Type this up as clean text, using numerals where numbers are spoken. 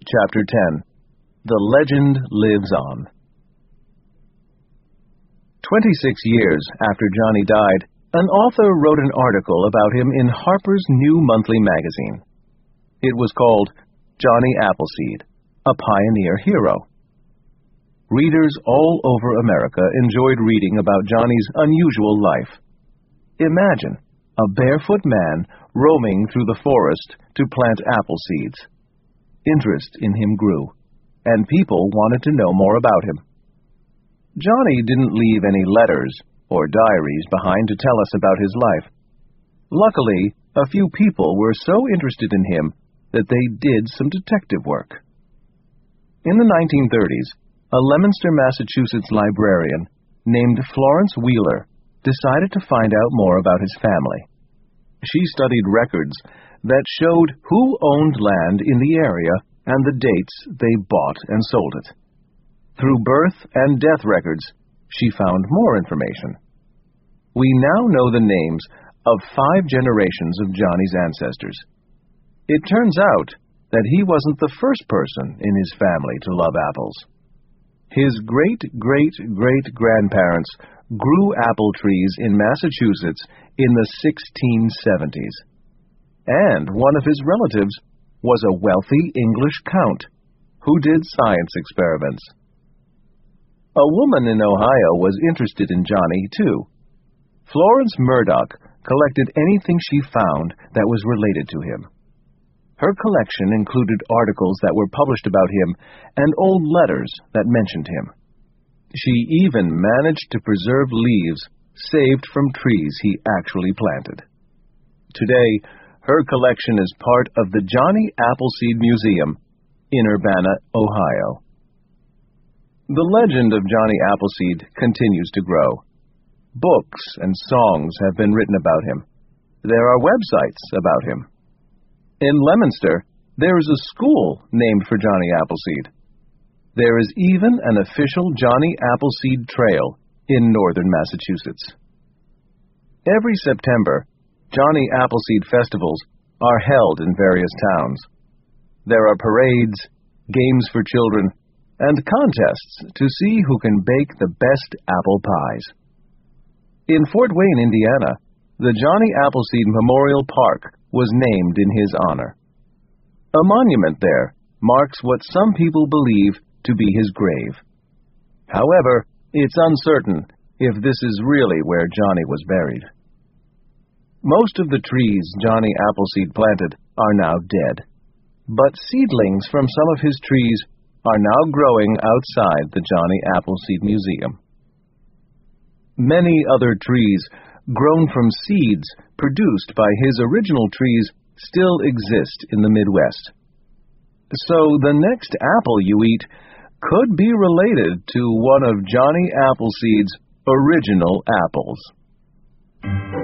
Chapter 10. The Legend Lives On. 26 years after Johnny died, an author wrote an article about him in Harper's New Monthly magazine. It was called Johnny Appleseed, a Pioneer Hero. Readers all over America enjoyed reading about Johnny's unusual life. Imagine a barefoot man roaming through the forest to plant apple seeds. Interest in him grew, and people wanted to know more about him. Johnny didn't leave any letters or diaries behind to tell us about his life. Luckily, a few people were so interested in him that they did some detective work. In the 1930s, a Leominster, Massachusetts librarian named Florence Wheeler decided to find out more about his family. She studied records that showed who owned land in the area and the dates they bought and sold it. Through birth and death records, she found more information. We now know the names of 5 generations of Johnny's ancestors. It turns out that he wasn't the first person in his family to love apples. His great-great-great-grandparents grew apple trees in Massachusetts in the 1670s. And one of his relatives was a wealthy English count who did science experiments. A woman in Ohio was interested in Johnny, too. Florence Murdoch collected anything she found that was related to him. Her collection included articles that were published about him and old letters that mentioned him. She even managed to preserve leaves saved from trees he actually planted. Today, her collection is part of the Johnny Appleseed Museum in Urbana, Ohio. The legend of Johnny Appleseed continues to grow. Books and songs have been written about him. There are websites about him. In Leominster, there is a school named for Johnny Appleseed. There is even an official Johnny Appleseed Trail in northern Massachusetts. Every September, Johnny Appleseed festivals are held in various towns. There are parades, games for children, and contests to see who can bake the best apple pies. In Fort Wayne, Indiana, the Johnny Appleseed Memorial Park was named in his honor. A monument there marks what some people believe to be his grave. However, it's uncertain if this is really where Johnny was buried. Most of the trees Johnny Appleseed planted are now dead, but seedlings from some of his trees are now growing outside the Johnny Appleseed Museum. Many other trees grown from seeds produced by his original trees still exist in the Midwest. So the next apple you eat could be related to one of Johnny Appleseed's original apples.